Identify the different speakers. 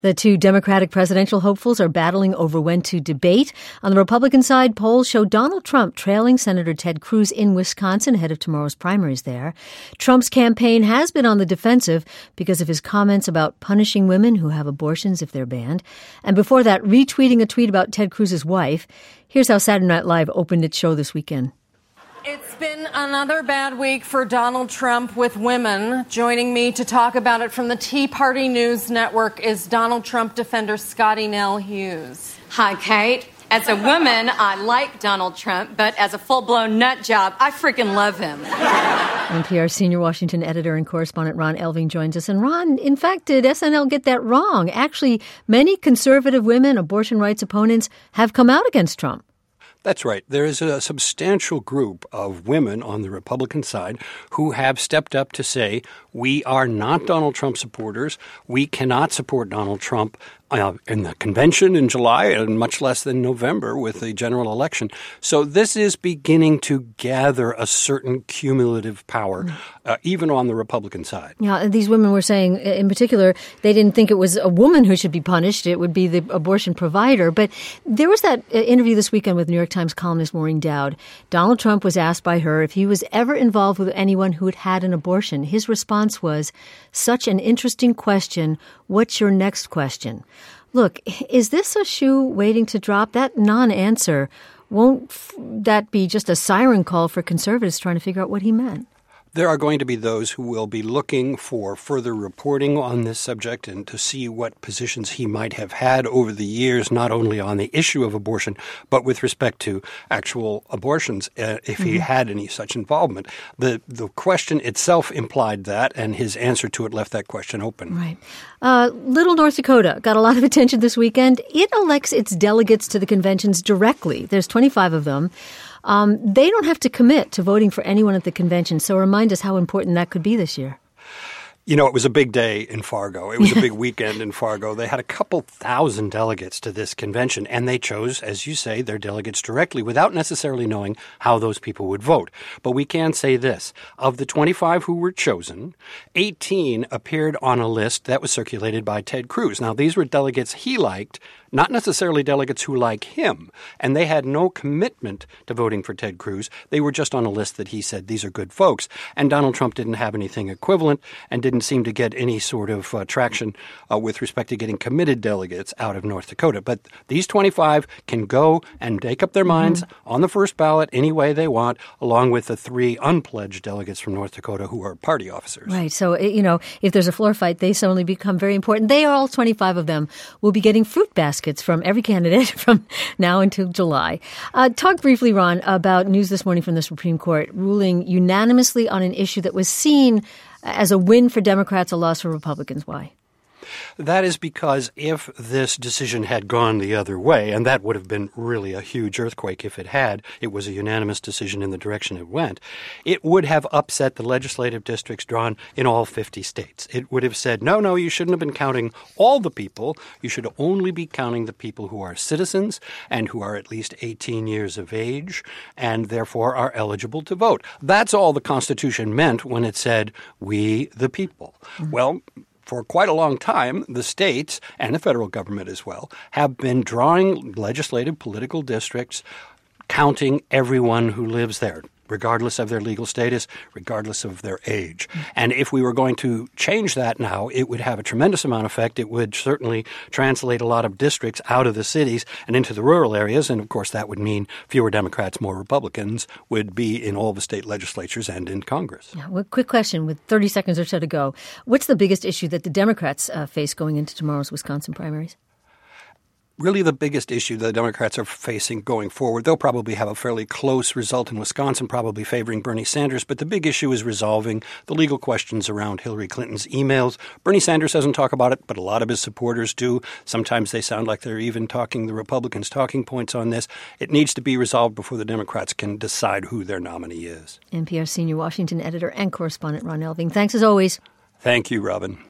Speaker 1: The two Democratic presidential hopefuls are battling over when to debate. On the Republican side, polls show Donald Trump trailing Senator Ted Cruz in Wisconsin ahead of tomorrow's primaries there. Trump's campaign has been on the defensive because of his comments about punishing women who have abortions if they're banned. And before that, retweeting a tweet about Ted Cruz's wife. Here's how Saturday Night Live opened its show this weekend.
Speaker 2: It's been another bad week for Donald Trump with women. Joining me to talk about it from the Tea Party News Network is Donald Trump defender Scottie Nell Hughes.
Speaker 3: Hi, Kate. As a woman, I like Donald Trump, but as a full-blown nut job, I freaking love him.
Speaker 1: NPR senior Washington editor and correspondent Ron Elving joins us. And Ron, in fact, did SNL get that wrong? Actually, many conservative women, abortion rights opponents, have come out against Trump.
Speaker 4: That's right. There is a substantial group of women on the Republican side who have stepped up to say, we are not Donald Trump supporters. We cannot support Donald Trump in the convention in July and much less than November with the general election. So this is beginning to gather a certain cumulative power, even on the Republican side.
Speaker 1: Yeah, these women were saying, in particular, they didn't think it was a woman who should be punished. It would be the abortion provider. But there was that interview this weekend with New York Times columnist Maureen Dowd. Donald Trump was asked by her if he was ever involved with anyone who had had an abortion. His response was, "Such an interesting question. What's your next question?" Look, is this a shoe waiting to drop? That non-answer, won't that be just a siren call for conservatives trying to figure out what he meant?
Speaker 4: There are going to be those who will be looking for further reporting on this subject and to see what positions he might have had over the years, not only on the issue of abortion, but with respect to actual abortions, if he had any such involvement. The question itself implied that, and his answer to it left that question open.
Speaker 1: Right. Little North Dakota got a lot of attention this weekend. It elects its delegates to the conventions directly. There's 25 of them. They don't have to commit to voting for anyone at the convention. So remind us how important that could be this year.
Speaker 4: You know, it was a big day in Fargo. It was a big weekend in Fargo. They had a couple thousand delegates to this convention, and they chose, as you say, their delegates directly without necessarily knowing how those people would vote. But we can say this. Of the 25 who were chosen, 18 appeared on a list that was circulated by Ted Cruz. Now, these were delegates he liked, not necessarily delegates who like him, and they had no commitment to voting for Ted Cruz. They were just on a list that he said, these are good folks. And Donald Trump didn't have anything equivalent and didn't seem to get any sort of traction with respect to getting committed delegates out of North Dakota. But these 25 can go and make up their minds on the first ballot any way they want, along with the 3 unpledged delegates from North Dakota who are party officers.
Speaker 1: Right. So, you know, if there's a floor fight, they suddenly become very important. They are all 25 of them will be getting fruit baskets from every candidate from now until July. Talk briefly, Ron, about news this morning from the Supreme Court ruling unanimously on an issue that was seen as a win for Democrats, a loss for Republicans. Why?
Speaker 4: That is because if this decision had gone the other way, and that would have been really a huge earthquake if it had, it was a unanimous decision in the direction it went, it would have upset the legislative districts drawn in all 50 states. It would have said, no, you shouldn't have been counting all the people. You should only be counting the people who are citizens and who are at least 18 years of age and therefore are eligible to vote. That's all the Constitution meant when it said, we the people. Well, for quite a long time, the states and the federal government as well have been drawing legislative political districts, counting everyone who lives there, regardless of their legal status, regardless of their age. And if we were going to change that now, it would have a tremendous amount of effect. It would certainly translate a lot of districts out of the cities and into the rural areas. And, of course, that would mean fewer Democrats, more Republicans would be in all the state legislatures and in Congress.
Speaker 1: Yeah, well, quick question with 30 seconds or so to go. What's the biggest issue that the Democrats face going into tomorrow's Wisconsin primaries?
Speaker 4: Really the biggest issue the Democrats are facing going forward. They'll probably have a fairly close result in Wisconsin, probably favoring Bernie Sanders. But the big issue is resolving the legal questions around Hillary Clinton's emails. Bernie Sanders doesn't talk about it, but a lot of his supporters do. Sometimes they sound like they're even talking the Republicans' talking points on this. It needs to be resolved before the Democrats can decide who their nominee is.
Speaker 1: NPR senior Washington editor and correspondent Ron Elving. Thanks as always.
Speaker 4: Thank you, Robin.